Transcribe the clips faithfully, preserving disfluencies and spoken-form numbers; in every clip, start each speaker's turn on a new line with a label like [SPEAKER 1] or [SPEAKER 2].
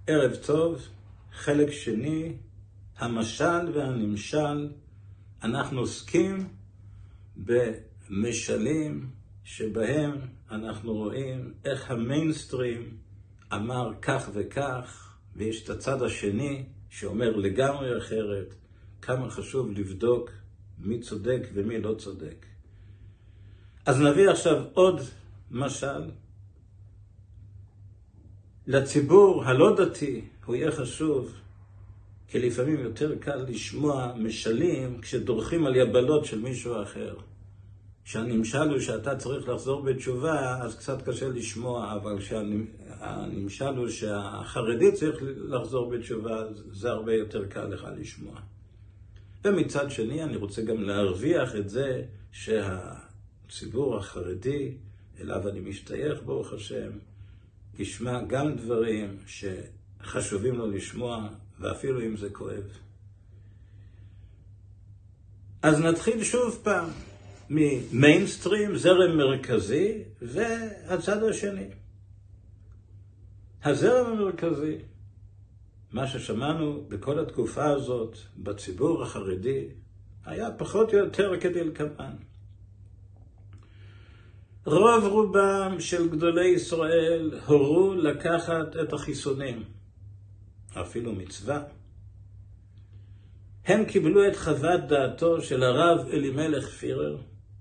[SPEAKER 1] ערב טוב, חלק שני, המשל והנמשל. אנחנו עוסקים במשלים שבהם אנחנו רואים איך המיינסטרים אמר כך וכך, ויש את הצד השני שאומר לגמרי אחרת. כמה חשוב לבדוק מי צודק ומי לא צודק. אז נביא עכשיו עוד משל. לציבור הלא דתי הוא יהיה חשוב, כי לפעמים יותר קל לשמוע משלים כשדורכים על יבלות של מישהו אחר. כשהנמשל הוא שאתה צריך לחזור בתשובה, אז קצת קשה לשמוע, אבל כשהנמשל הוא שהחרדי צריך לחזור בתשובה, זה הרבה יותר קל לך לשמוע. ומצד שני, אני רוצה גם להרוויח את זה שהציבור החרדי, אליו אני משתייך ברוך השם, ישמע גם דברים שחשובים לו לשמוע, ואפילו אם זה כואב. אז נתחיל שוב פעם ממיינסטרים, זרם מרכזי, והצד השני. הזרם המרכזי, מה ששמענו בכל התקופה הזאת בציבור החרדי, היה פחות או יותר כדלקמן. רוב רובם של גדולי ישראל הורו לקחת את החיסונים, אפילו מצווה. הם קיבלו את חוות דעתו של הרב אלימלך פירר.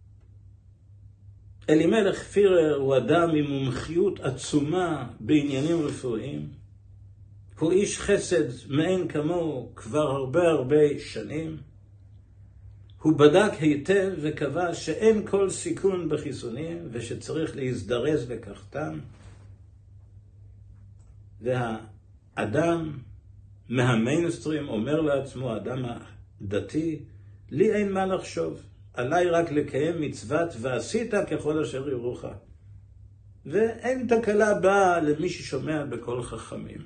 [SPEAKER 1] אלימלך פירר הוא אדם עם מומחיות עצומה בעניינים רפואיים. הוא איש חסד מאין כמוהו כבר הרבה הרבה שנים. הוא בדק היטב וקבע שאין כל סיכון בחיסונים ושצריך להזדרז לקחתם. והאדם מהמיינסטרים אומר לעצמו, האדם הדתי, לי אין מה לחשוב, עליי רק לקיים מצוות ועשית ככל אשר יורוך. ואין תקלה באה למי ששומע בכל חכמים.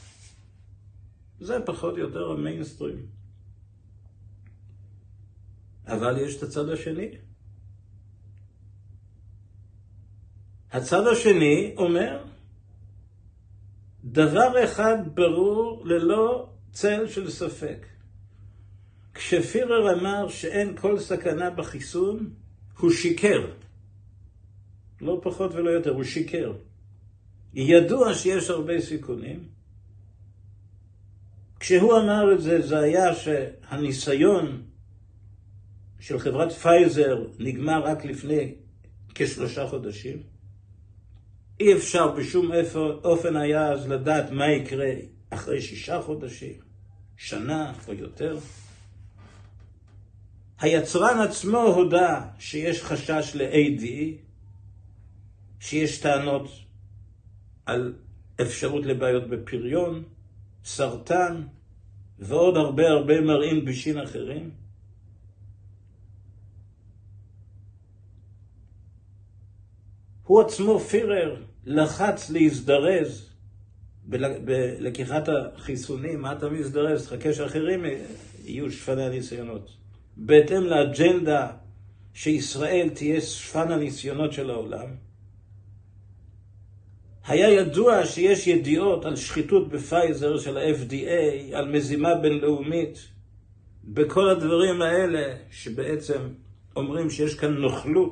[SPEAKER 1] זה פחות או יותר המיינסטרים. אבל יש את הצד השני. הצד השני אומר, דבר אחד ברור ללא צל של ספק. כשפירר אמר שאין כל סכנה בחיסון, הוא שיקר. לא פחות ולא יותר, הוא שיקר. ידוע שיש הרבה סיכונים. כשהוא אמר את זה, זה היה שהניסיון של חברת פייזר נגמר רק לפני כשלושה חודשים. אי אפשר בשום אופן היה אז לדעת מה יקרה אחרי שישה חודשים, שנה או יותר. היצרן עצמו הודע שיש חשש ל-איי די, שיש טענות על אפשרות לבעיות בפריון, סרטן ועוד הרבה הרבה מראים בישין אחרים. הוא עצמו פירר לחץ להזדרז בלקיחת החיסונים. מה אתה מזדרז? תחכה שאחרים יהיו שפני הניסיונות. בהתאם לאג'נדה שישראל תהיה שפן הניסיונות של העולם. היה ידוע שיש ידיעות על שחיתות בפייזר של ה-אף די איי, על מזימה בינלאומית. בכל הדברים האלה שבעצם אומרים שיש כאן נוכלות.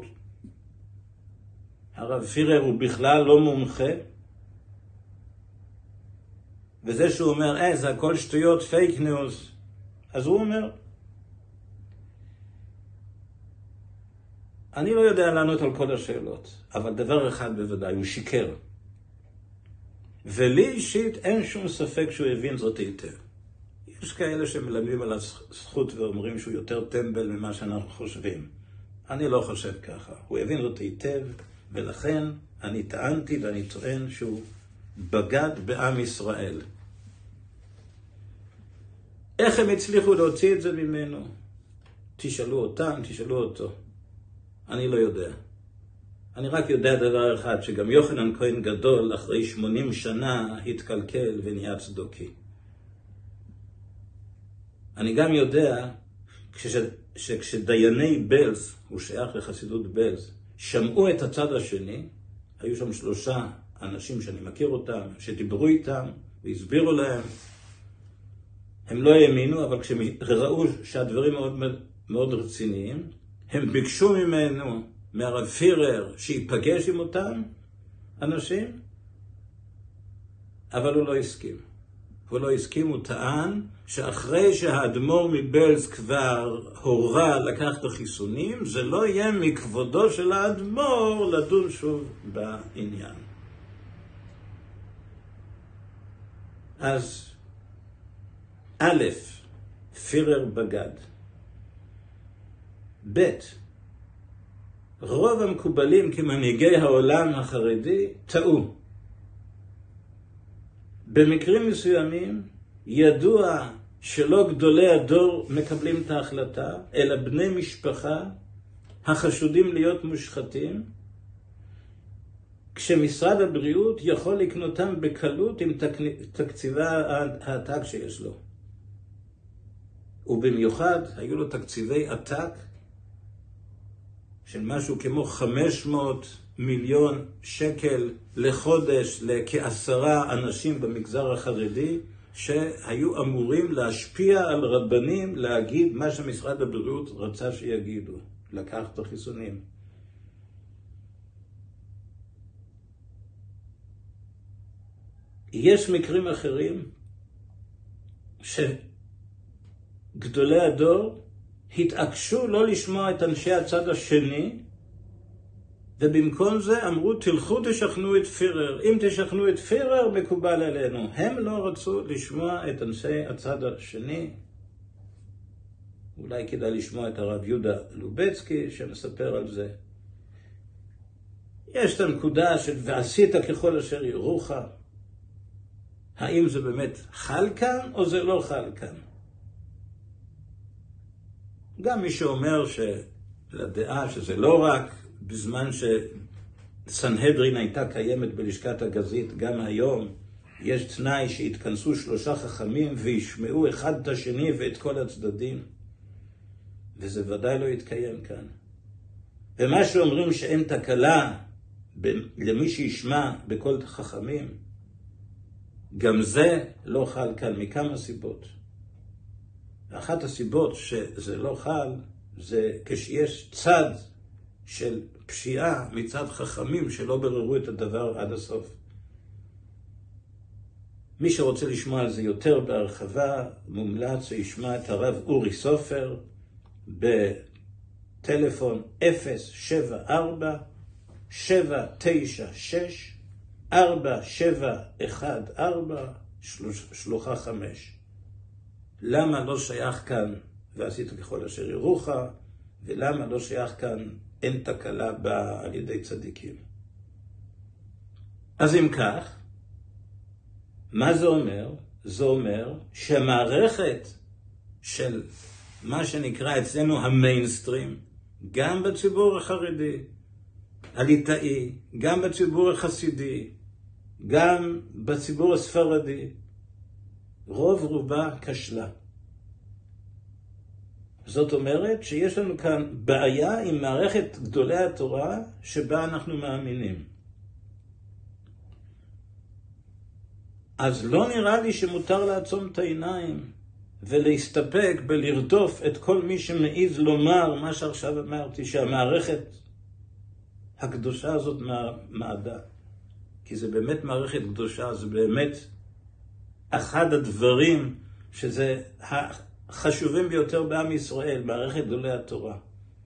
[SPEAKER 1] הרב פירר הוא בכלל לא מומחה. וזה שהוא אומר, אה, זה הכל שטויות, פייק ניוז. אז הוא אומר, אני לא יודע לענות על כל השאלות, אבל דבר אחד בוודאי, הוא שיקר. ולי אישית אין שום ספק שהוא הבין זאת היטב. יש כאלה שמלמדים על הזכות ואומרים שהוא יותר טמבל ממה שאנחנו חושבים. אני לא חושב ככה. הוא הבין זאת היטב, ולכן אני טענתי ואני טוען שהוא בגד בעם ישראל. איך הם הצליחו להוציא את זה ממנו? תשאלו אותם, תשאלו אותו. אני לא יודע. אני רק יודע דבר אחד, שגם יוחנן כהן גדול אחרי שמונים שנה התקלקל ונהיה צדוקי. אני גם יודע כש, שכשדייני בלז, הוא שייך לחסידות בלז, שמעו את הצד השני, היו שם שלושה אנשים שאני מכיר אותם, שדיברו איתם, והסבירו להם. הם לא האמינו, אבל כשהם ראו שהדברים מאוד, מאוד רציניים, הם ביקשו ממנו, מהרב פירר, שיפגש עם אותם אנשים, אבל הוא לא הסכים. הוא לא הסכים, הוא טען שאחרי שהאדמו"ר מבלז כבר הורה לקח את החיסונים, זה לא יהיה מכבודו של האדמו"ר לדון שוב בעניין. אז א', פירר בגד. ב', רוב המקובלים כמנהיגי העולם החרדי טעו. במקרים מסוימים ידוע שלא גדולי הדור מקבלים את ההחלטה, אלא בני משפחה החשודים להיות מושחתים, כשמשרד הבריאות יכול לקנותם בקלות עם תקציבי העתק שיש לו. ובמיוחד היו לו תקציבי עתק של משהו כמו חמש מאות מיליון שקל לחודש לכעשרה אנשים במגזר החרדי, שהיו אמורים להשפיע על רבנים להגיד מה שמשרד הבריאות רצה שיגידו, לקח את החיסונים. יש מקרים אחרים שגדולי הדור התעקשו לא לשמוע את אנשי הצד השני, ובמקום זה אמרו, תלכו תשכנעו את פירר. אם תשכנעו את פירר, מקובל עלינו. הם לא רצו לשמוע את אנשי הצד השני. אולי כדאי לשמוע את הרב יהודה לובצקי שמספר על זה. יש את הנקודה של ועשית ככל אשר יורוך. האם זה באמת חל כאן או זה לא חל כאן? גם מי שאומר שלדעה שזה לא רק בזמן שסנהדרין הייתה קיימת בלשכת הגזית, גם היום יש תנאי שהתכנסו שלושה חכמים וישמעו אחד את השני ואת כל הצדדים, וזה ודאי לא יתקיים כאן. ומה שאומרים שאין תקלה למי שישמע בכל חכמים, גם זה לא חל כאן מכמה סיבות. ואחת הסיבות שזה לא חל זה כשיש צד של פשיעה מצד חכמים שלא בררו את הדבר עד הסוף. מי שרוצה לשמוע על זה יותר בהרחבה, מומלץ שישמע את הרב אורי סופר בטלפון אפס שבע ארבע שבע תשע שש ארבע שבע אחת ארבע שלוחה חמש. למה לא שייך כאן ועשית ככל אשר יורוך, ולמה לא שייך כאן אין תקלה באה על ידי צדיקים. אז אם כך, מה זה אומר? זה אומר שהמערכת של מה שנקרא אצלנו המיינסטרים, גם בציבור החרדי, הליטאי, גם בציבור החסידי, גם בציבור הספרדי, רוב רובה כשלה. זאת אומרת שיש לנו כאן בעיה עם מערכת גדולי התורה שבה אנחנו מאמינים. אז לא נראה לי שמותר לעצום את העיניים ולהסתפק בלרדוף את כל מי שמעיז לומר מה שעכשיו אמרתי, שהמערכת הקדושה הזאת מעדה. כי זה באמת מערכת קדושה, זה באמת אחד הדברים שזה החשובים ביותר בעם ישראל, מערכת גדולי התורה.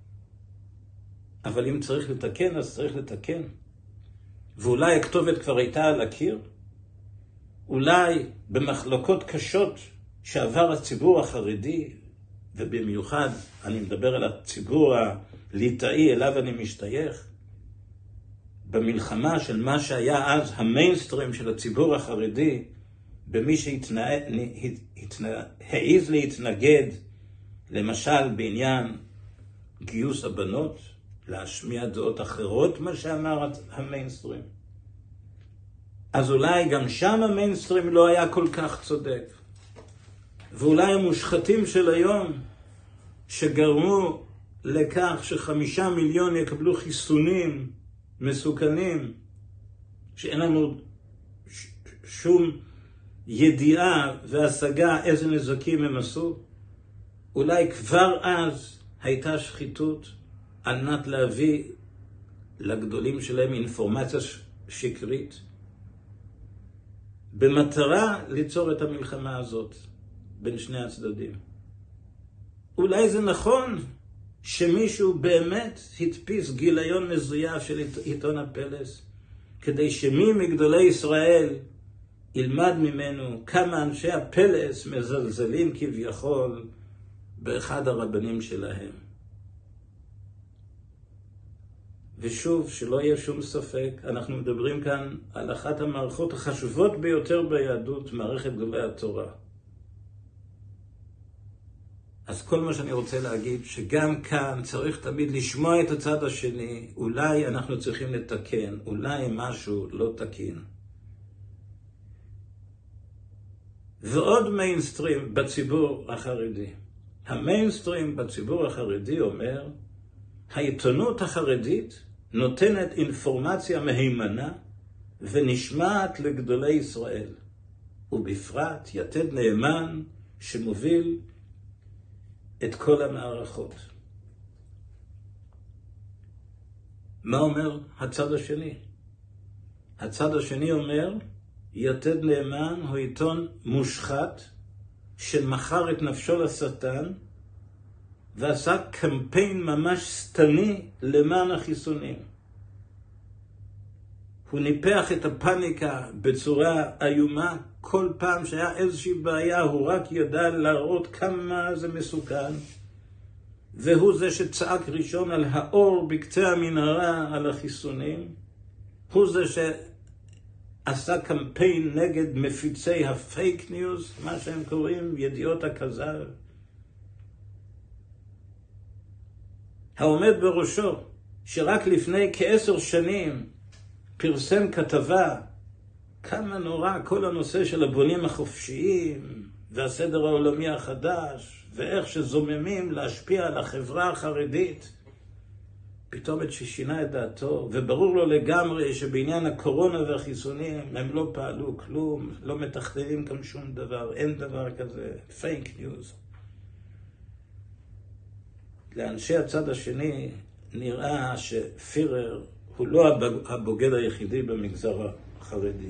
[SPEAKER 1] אבל אם צריך לתקן, אז צריך לתקן. ואולי הכתובת כבר הייתה על הקיר, אולי במחלוקות קשות שעבר הציבור החרדי, ובמיוחד אני מדבר על הציבור הליטאי אליו אני משתייך, במלחמה של מה שהיה אז המיינסטרים של הציבור החרדי, במי שהעיז להתנגד, למשל בעניין גיוס הבנות, להשמיע דעות אחרות מה שאמר המיינסטרים. אז אולי גם שם המיינסטרים לא היה כל כך צודק. ואולי המושחתים של היום שגרמו לכך שחמישה מיליון יקבלו חיסונים מסוכנים, שאין לנו שום ידיעה והשגה איזה נזקים הם עשו, אולי כבר אז הייתה שחיתות על מנת להביא לגדולים שלהם אינפורמציה שקרית, במטרה ליצור את המלחמה הזאת בין שני הצדדים. אולי זה נכון שמישהו באמת הדפיס גיליון מזויף של עיתון הפלס, כדי שמי מגדולי ישראל ילמד ממנו כמה אנשי הפלס מזלזלים כביכול באחד הרבנים שלהם. ושוב, שלא יהיה שום ספק, אנחנו מדברים כאן על אחת המערכות החשובות ביותר ביהדות, מערכת גדולי התורה. אז כל מה שאני רוצה להגיד, שגם כאן צריך תמיד לשמוע את הצד השני, אולי אנחנו צריכים לתקן, אולי משהו לא תקין. ועוד מיינסטרים בציבור החרדי. המיינסטרים בציבור החרדי אומר, העיתונות החרדית נותנת אינפורמציה מהימנה ונשמעת לגדולי ישראל, ובפרט יתד נאמן שמוביל את כל המערכות. מה אומר הצד השני? הצד השני אומר, יתד נאמן הוא עיתון מושחת שמכר את נפשו לשטן ועשה קמפיין ממש סתני למען החיסונים. הוא ניפח את הפאניקה בצורה איומה. כל פעם שהיה איזושהי בעיה הוא רק ידע להראות כמה זה מסוכן, והוא זה שצעק ראשון על האור בקצה המנהרה על החיסונים. הוא זה שעשה קמפיין נגד מפיצי הפייק ניוז, מה שהם קוראים ידיעות הכזב. העומד בראשו, שרק לפני כעשר שנים פרסם כתבה כמה נורא כל הנושא של הבונים החופשיים והסדר העולמי החדש ואיך שזוממים להשפיע על החברה החרדית, פתאום את ששינה את דעתו, וברור לו לגמרי שבעניין הקורונה והחיסונים הם לא פעלו כלום, לא מתכננים כאן שום דבר, אין דבר כזה, פייק ניוז. לאנשי הצד השני נראה שפירר הוא לא הבוגד היחידי במגזר החרדי.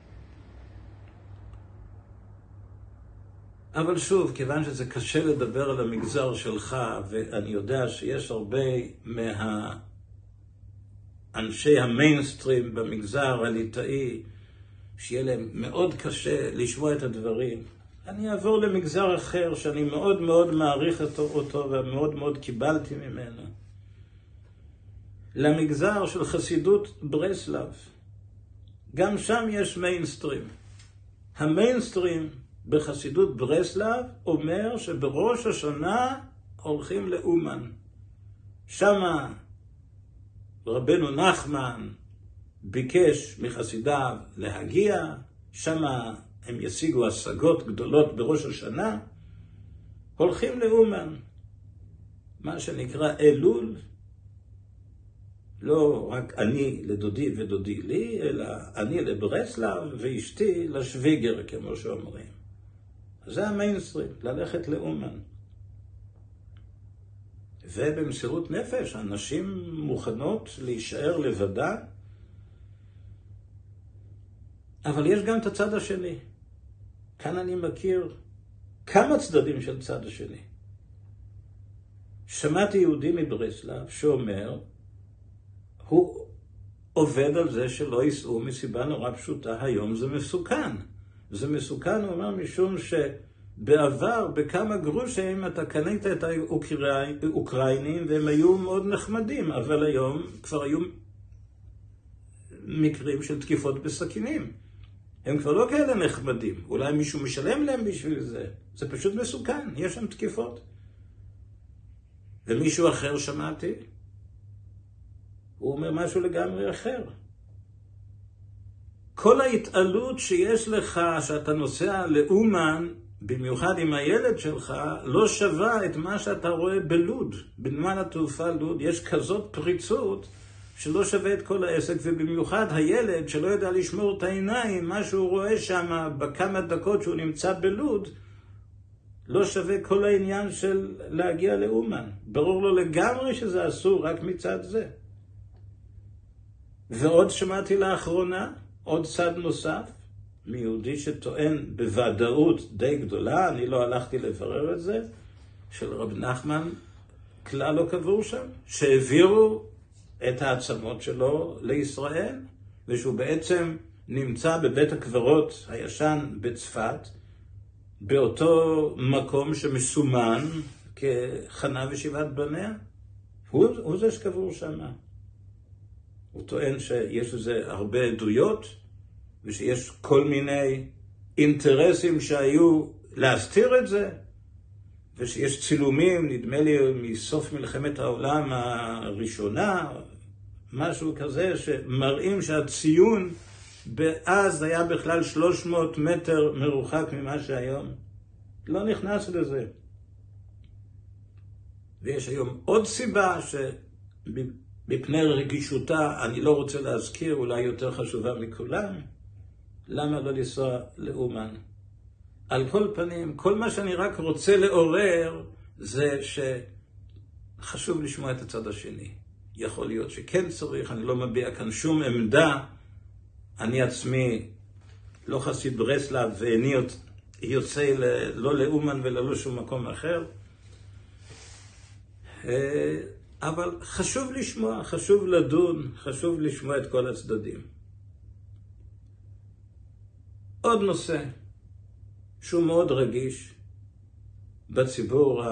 [SPEAKER 1] אבל שוב, כיוון שזה קשה לדבר על המגזר שלך, ואני יודע שיש הרבה מהאנשי המיינסטרים במגזר הליטאי, שיהיה להם מאוד קשה לשמוע את הדברים, אני אעבור למגזר אחר שאני מאוד מאוד מעריך אותו ומאוד מאוד קיבלתי ממנו. למגזר של חסידות ברסלב. גם שם יש מיינסטרים. המיינסטרים בחסידות ברסלב אומר שבראש השנה הולכים לאומן. שמה רבנו נחמן ביקש מחסידיו להגיע, שמה הם ישיגו השגות גדולות בראש השנה, הולכים לאומן. מה שנקרא אלול, לא רק אני לדודי ודודי לי, אלא אני לברסלב ואשתי לשוויגר, כמו שאומרים. זה המיינסטרים, ללכת לאומן. ובמסירות נפש, אנשים מוכנות להישאר לבדה, אבל יש גם את הצד השני. כאן אני מכיר כמה צדדים של צד השני. שמעתי יהודי מברסלב שאומר, הוא עובד על זה שלא ייסעו מסיבה נורא פשוטה, היום זה מסוכן. זה מסוכן, הוא אומר, משום שבעבר, בכמה גרושים, אתה קנית את האוקראינים, והם היו מאוד נחמדים, אבל היום כבר היו מקרים של תקיפות בסכינים. הם כבר לא כאלה נחמדים. אולי מישהו משלם להם בשביל זה. זה פשוט מסוכן, יש שם תקיפות. ומישהו אחר שמעתי, הוא אומר משהו לגמרי אחר. כל ההתעלות שיש לך, שאתה נוסע לאומן, במיוחד עם הילד שלך, לא שווה את מה שאתה רואה בלוד. בנמל התעופה לוד יש כזאת פריצות, שלא שווה את כל העסק, ובמיוחד הילד שלא יודע לשמור את העיניים, מה שהוא רואה שם בכמה דקות שהוא נמצא בלוד, לא שווה כל העניין של להגיע לאומן. ברור לו לגמרי שזה אסור רק מצד זה. ועוד שמעתי לאחרונה, עוד צד נוסף, מיהודי שטוען בוודאות די גדולה, אני לא הלכתי לברר את זה, של רב נחמן כלל לא קבור שם, שהעבירו את העצמות שלו לישראל, ושהוא בעצם נמצא בבית הקברות הישן בצפת, באותו מקום שמסומן כחנה ושבעת בניה. הוא, הוא זה שקבור שם. הוא טוען שיש לזה הרבה עדויות, ושיש כל מיני אינטרסים שהיו להסתיר את זה, ושיש צילומים, נדמה לי מסוף מלחמת העולם הראשונה, משהו כזה שמראים שהציון באז היה בכלל שלוש מאות מטר מרוחק ממה שהיום. לא נכנס לזה. ויש היום עוד סיבה שבפני רגישותה אני לא רוצה להזכיר, אולי יותר חשובה מכולם, למה לא לנסוע לאומן. על כל פנים, כל מה שאני רק רוצה לעורר זה שחשוב לשמוע את הצד השני. יכול להיות שכן צריך, אני לא מביע כאן שום עמדה. אני עצמי לא חסיד ברסלב ואיני יוצא לא לאומן ולא לשום מקום אחר. אבל חשוב לשמוע, חשוב לדון, חשוב לשמוע את כל הצדדים. עוד נושא שהוא מאוד רגיש בציבור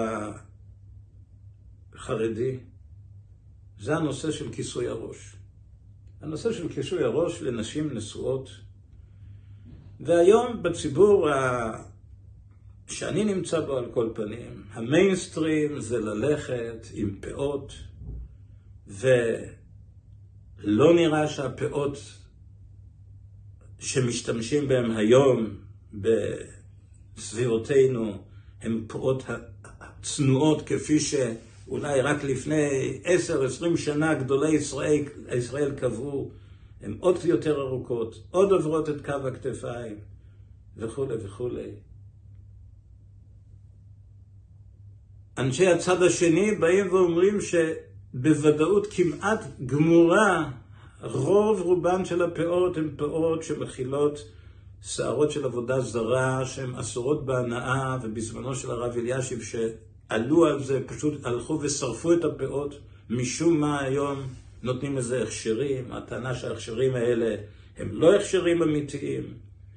[SPEAKER 1] החרדי, זה הנושא של כיסוי הראש. הנושא של כיסוי הראש לנשים נשואות. והיום בציבור שאני נמצא בו על כל פנים, המיינסטרים זה ללכת עם פאות, ולא נראה שהפאות שמשתמשים בהם היום בסביבותינו הם פאות הצנועות כפי שאולי רק לפני עשר עשרים שנה גדולי ישראל, ישראל קבעו. הן עוד יותר ארוכות, עוד עוברות את קו הכתפיים וכו' וכו'. אנשי הצד השני באים ואומרים שבוודאות כמעט גמורה רוב רובן של הפאות הן פאות שמכילות שערות של עבודה זרה שהן אסורות בהנאה, ובזמנו של הרב אלישיב שעלו על זה פשוט הלכו ושרפו את הפאות. משום מה היום נותנים לזה הכשרים, הטענה שההכשרים האלה הם לא הכשרים אמיתיים,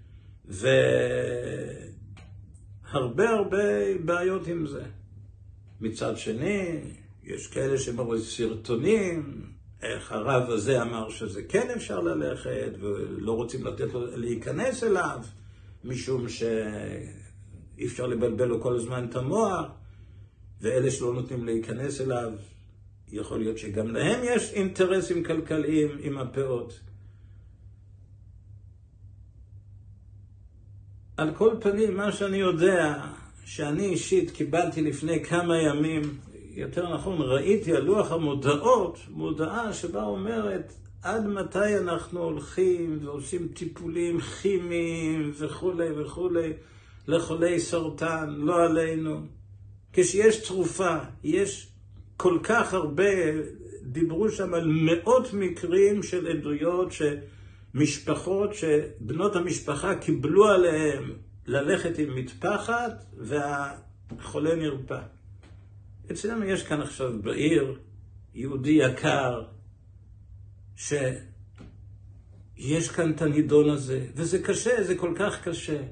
[SPEAKER 1] והרבה הרבה בעיות עם זה. מצד שני, יש כאלה שמראו סרטונים, איך הרב הזה אמר שזה כן אפשר ללכת, ולא רוצים לתת לו להיכנס אליו, משום שאי אפשר לבלבל לו כל הזמן את המוח, ואלה שלא נותנים להיכנס אליו, יכול להיות שגם להם יש אינטרסים כלכליים עם הפאות. על כל פנים, מה שאני יודע, שאני אישית קיבלתי לפני כמה ימים, יותר נכון, ראיתי על לוח המודעות, מודעה שבה אומרת, עד מתי אנחנו הולכים ועושים טיפולים כימיים וכו' וכו' לחולי סרטן, לא עלינו. כשיש תרופה, יש כל כך הרבה, דיברו שם על מאות מקרים של עדויות שמשפחות, שבנות המשפחה קיבלו עליהם ללכת עם מטפחת והחולה נרפא. אצלנו יש כאן עכשיו בעיר יהודי יקר שיש כאן את הנידון הזה, וזה קשה, זה כל כך קשה.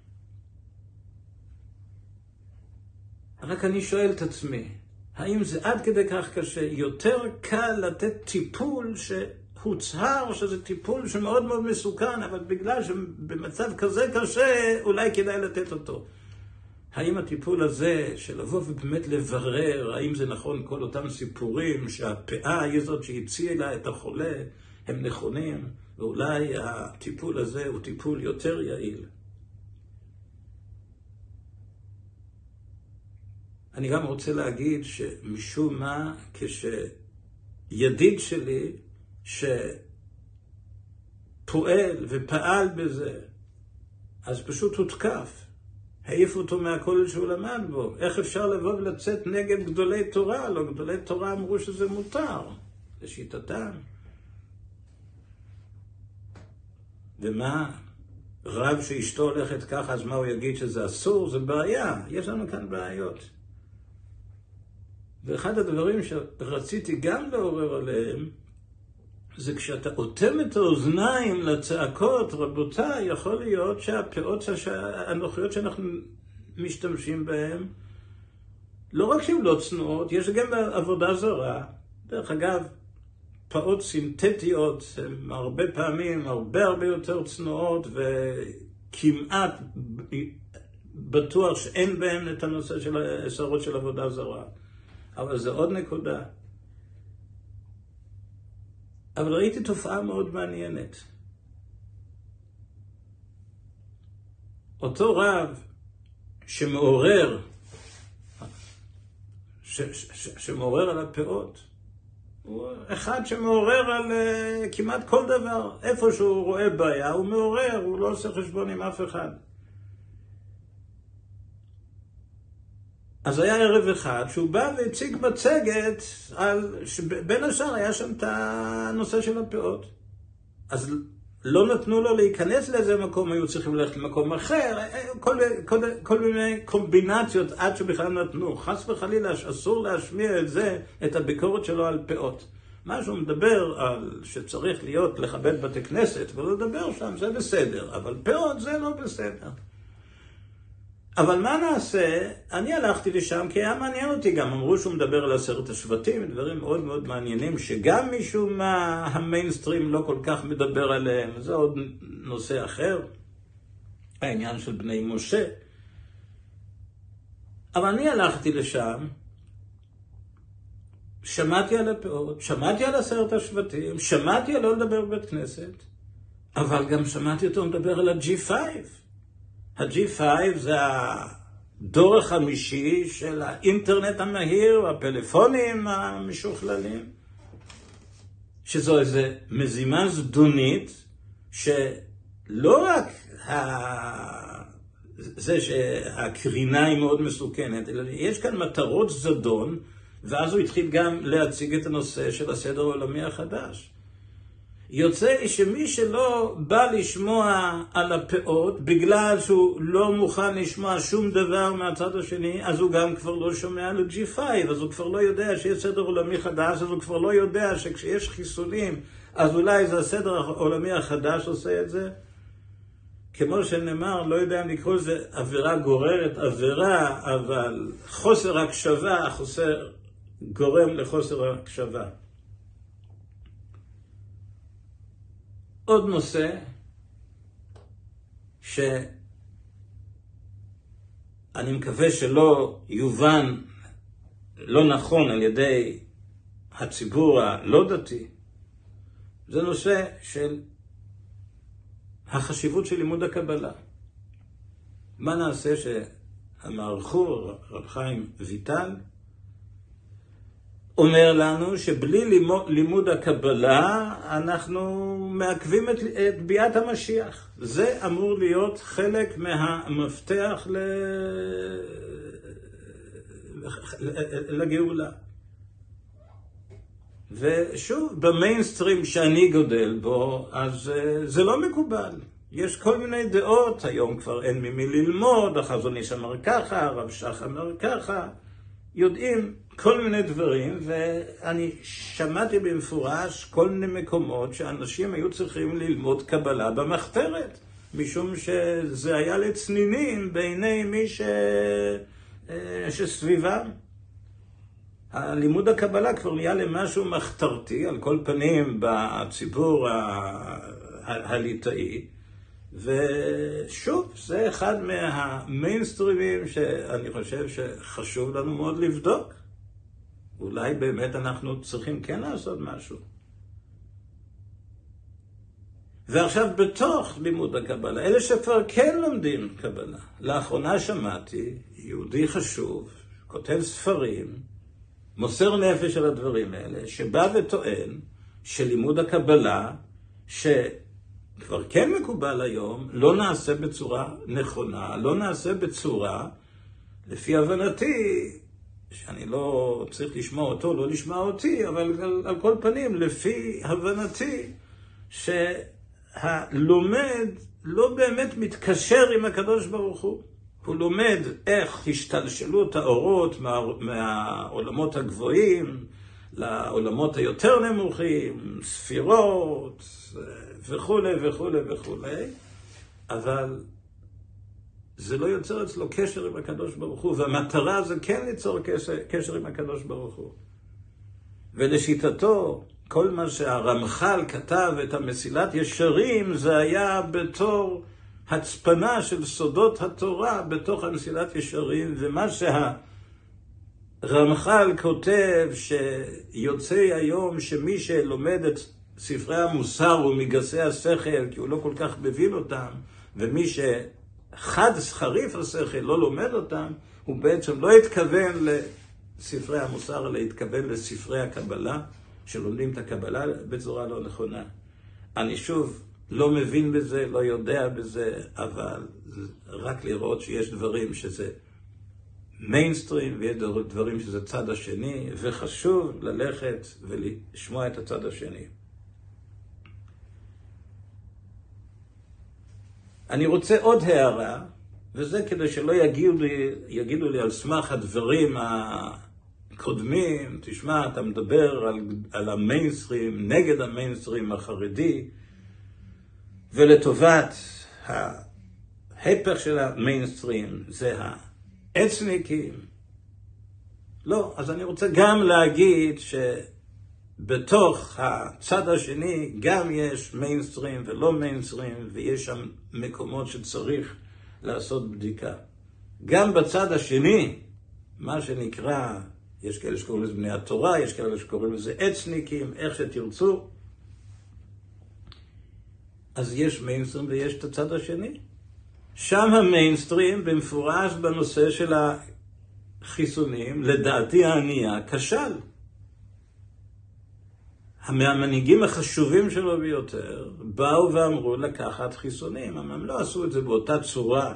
[SPEAKER 1] רק אני שואל את עצמי, האם זה עד כדי כך קשה? יותר קל לתת טיפול שהוצהר שזה טיפול שמאוד מאוד מסוכן, אבל בגלל שבמצב כזה קשה אולי כדאי לתת אותו. האם הטיפול הזה של לבוא ובאמת לברר האם זה נכון כל אותם סיפורים שהפאה היא זאת שהצילה את החולה הם נכונים, ואולי הטיפול הזה הוא טיפול יותר יעיל. אני גם רוצה להגיד שמשום מה, כשידיד שלי שפועל ופעל בזה, אז פשוט הותקף. העיפו אותו מהכולל שהוא למד בו. איך אפשר לבוא ולצאת נגד גדולי תורה? לא, גדולי תורה אמרו שזה מותר, לשיטתם. ומה? רב שאשתו הולכת ככה, אז מה הוא יגיד שזה אסור? זה בעיה. יש לנו כאן בעיות. ואחד הדברים שרציתי גם לעורר עליהם, זה כשאתה אוטם את האוזניים לצעקות, רבותיי, יכול להיות שהפאות הנוחיות שאנחנו משתמשים בהן, לא רק שהן לא צנועות, יש גם עבודה זרה. דרך אגב, פאות סינתטיות הן הרבה פעמים הרבה הרבה יותר צנועות, וכמעט בטוח שאין בהן את הנושא של השערות של עבודה זרה. אבל זה עוד נקודה. אבל ראיתי תופעה מאוד מעניינת. אותו רב שמעורר, ש, ש, ש, שמעורר על הפאות, הוא אחד שמעורר על uh, כמעט כל דבר. איפה שהוא רואה בעיה, הוא מעורר, הוא לא עושה חשבון עם אף אחד. אז היה ערב אחד שהוא בא והציג מצגת על, שבין השאר היה שם את הנושא של הפאות. אז לא נתנו לו להיכנס לאיזה מקום, היו צריכים ללכת למקום אחר, כל, כל, כל מיני קומבינציות עד שבכלל נתנו. חס וחלילה, אסור להשמיע את זה, את הביקורת שלו על פאות. מה שהוא מדבר על שצריך להיות לכבד בתי כנסת ולא לדבר שם, זה בסדר, אבל פאות זה לא בסדר. אבל מה נעשה? אני הלכתי לשם כי היה מעניין אותי, גם אמרו שהוא מדבר על עשרת השבטים, דברים מאוד מאוד מעניינים, שגם משום מה המיינסטרים לא כל כך מדבר עליהם, זה עוד נושא אחר, העניין של בני משה. אבל אני הלכתי לשם, שמעתי על הפאות, שמעתי על עשרת השבטים, שמעתי על לא לדבר בבית כנסת, אבל גם שמעתי אותו מדבר על ה-ג'י פייב. ה-ג'י פייב זה הדור החמישי של האינטרנט המהיר, הפלאפונים המשוכללים, שזו איזו מזימה זדונית, שלא רק ה... זה שהקרינה היא מאוד מסוכנת, אלא יש כאן מטרות זדון, ואז הוא התחיל גם להציג את הנושא של הסדר העולמי החדש. יוצא שמי שלא בא לשמוע על הפאות, בגלל שהוא לא מוכן לשמוע שום דבר מהצד השני, אז הוא גם כבר לא שומע על ה-ג'י פייב, אז הוא כבר לא יודע שיש סדר עולמי חדש, אז הוא כבר לא יודע שכשיש חיסולים, אז אולי זה הסדר העולמי החדש עושה את זה. כמו שנאמר, לא יודע אם לקרוא לזה עבירה גוררת עבירה, אבל חוסר הקשבה חוסר, גורם לחוסר הקשבה. עוד נושא שאני מקווה שלא יובן לא נכון על ידי הציבור הלא דתי, זה נושא של החשיבות של לימוד הקבלה. מה נעשה שהמערכו רב חיים ויטל אומר לנו שבלי לימוד, לימוד הקבלה אנחנו מעכבים את, את ביאת המשיח. זה אמור להיות חלק מהמפתח ל... לגאולה. ושוב, במיינסטרים שאני גודל בו, אז זה לא מקובל. יש כל מיני דעות, היום כבר אין ממי ללמוד, החזון איש אמר ככה, הרב שך אמר ככה, יודעים כל מיני דברים, ואני שמעתי במפורש כל מיני מקומות שאנשים היו צריכים ללמוד קבלה במחתרת, משום שזה היה לצנינים בעיני מי ש... שסביבם. הלימוד הקבלה כבר נהיה למשהו מחתרתי, על כל פנים בציבור הליטאי, ושוב, זה אחד מהמיינסטרימים שאני חושב שחשוב לנו מאוד לבדוק. אולי באמת אנחנו צריכים כן לעשות משהו. ועכשיו בתוך לימוד הקבלה, אלה שכבר כן לומדים קבלה, לאחרונה שמעתי יהודי חשוב, כותב ספרים, מוסר נפש על הדברים האלה, שבא וטוען שלימוד הקבלה, שכבר כן מקובל היום, לא נעשה בצורה נכונה, לא נעשה בצורה, לפי הבנתי, שאני לא צריך לשמוע אותו, לא לשמוע אותי, אבל על, על כל פנים, לפי הבנתי, שהלומד לא באמת מתקשר עם הקדוש ברוך הוא. הוא לומד איך השתלשלות האורות מה, מהעולמות הגבוהים לעולמות היותר נמוכים, ספירות וכו' וכו' וכו', אבל זה לא יוצר אצלו קשר עם הקדוש ברוך הוא, והמטרה זה כן ליצור קשר, קשר עם הקדוש ברוך הוא. ולשיטתו, כל מה שהרמח"ל כתב את המסילת ישרים, זה היה בתור הצפנה של סודות התורה בתוך המסילת ישרים, ומה שהרמח"ל כותב שיוצא היום שמי שלומד את ספרי המוסר הוא מגסי השכל, כי הוא לא כל כך מבין אותם, ומי שחד חריף השכל לא לומד אותם, הוא בעצם לא התכוון לספרי המוסר, אלא התכוון לספרי הקבלה, שלומדים את הקבלה בצורה לא נכונה. אני שוב לא מבין בזה, לא יודע בזה, אבל רק לראות שיש דברים שזה מיינסטרים, ויש דברים שזה צד השני, וחשוב ללכת ולשמוע את הצד השני. אני רוצה עוד הערה, וזה כדי שלא יגידו לי, יגידו לי על סמך הדברים הקודמים, תשמע, אתה מדבר על, על המיינסטרים, נגד המיינסטרים החרדי, ולטובת ההפך של המיינסטרים, זה האצניקים. לא, אז אני רוצה גם להגיד שבתוך הצד השני גם יש מיינסטרים ולא מיינסטרים, ויש שם מקומות שצריך לעשות בדיקה. גם בצד השני, מה שנקרא, יש כאלה שקוראים לזה בני התורה, יש כאלה שקוראים לזה אצניקים, איך שתרצו, אז יש מיינסטרים ויש את הצד השני. שם המיינסטרים במפורש בנושא של החיסונים, לדעתי הענייה, כשל. מהמנהיגים החשובים שלו ביותר באו ואמרו לקחת חיסונים, אבל הם לא עשו את זה באותה צורה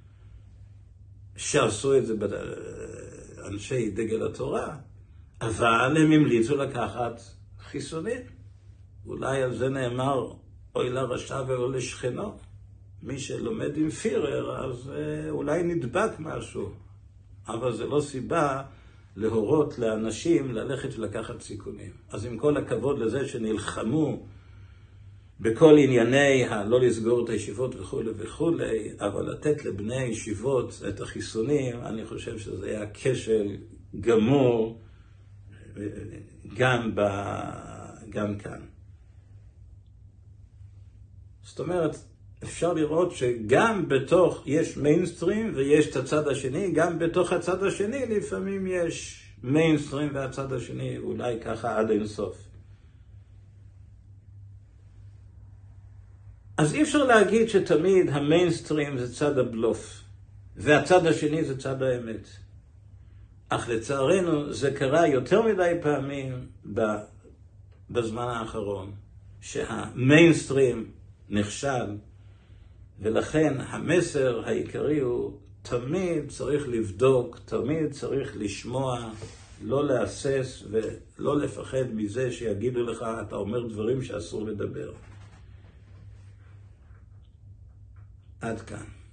[SPEAKER 1] שעשו את זה אנשי דגל התורה, אבל הם המליצו לקחת חיסונים. אולי על זה נאמר, אוי לרשע ואוי לשכנו. מי שלומד עם פירר, אז אולי נדבק משהו. אבל זה לא סיבה להורות לאנשים ללכת ולקחת סיכונים. אז עם כל הכבוד לזה שנלחמו בכל ענייני הלא לסגור את הישיבות וכו' וכו', אבל לתת לבני הישיבות את החיסונים, אני חושב שזה היה כשל גמור גם, ב... גם כאן. זאת אומרת, אפשר לראות שגם בתוך, יש מיינסטרים ויש את הצד השני, גם בתוך הצד השני לפעמים יש מיינסטרים והצד השני אולי ככה עד אינסוף. אז אי אפשר להגיד שתמיד המיינסטרים זה צד הבלוף, והצד השני זה צד האמת. אך לצערנו זה קרה יותר מדי פעמים בזמן האחרון, שהמיינסטרים נכשל, ולכן המסר העיקרי הוא תמיד צריך לבדוק, תמיד צריך לשמוע, לא להסס ולא לפחד מזה שיגידו לך, אתה אומר דברים שאסור לדבר. עד כאן.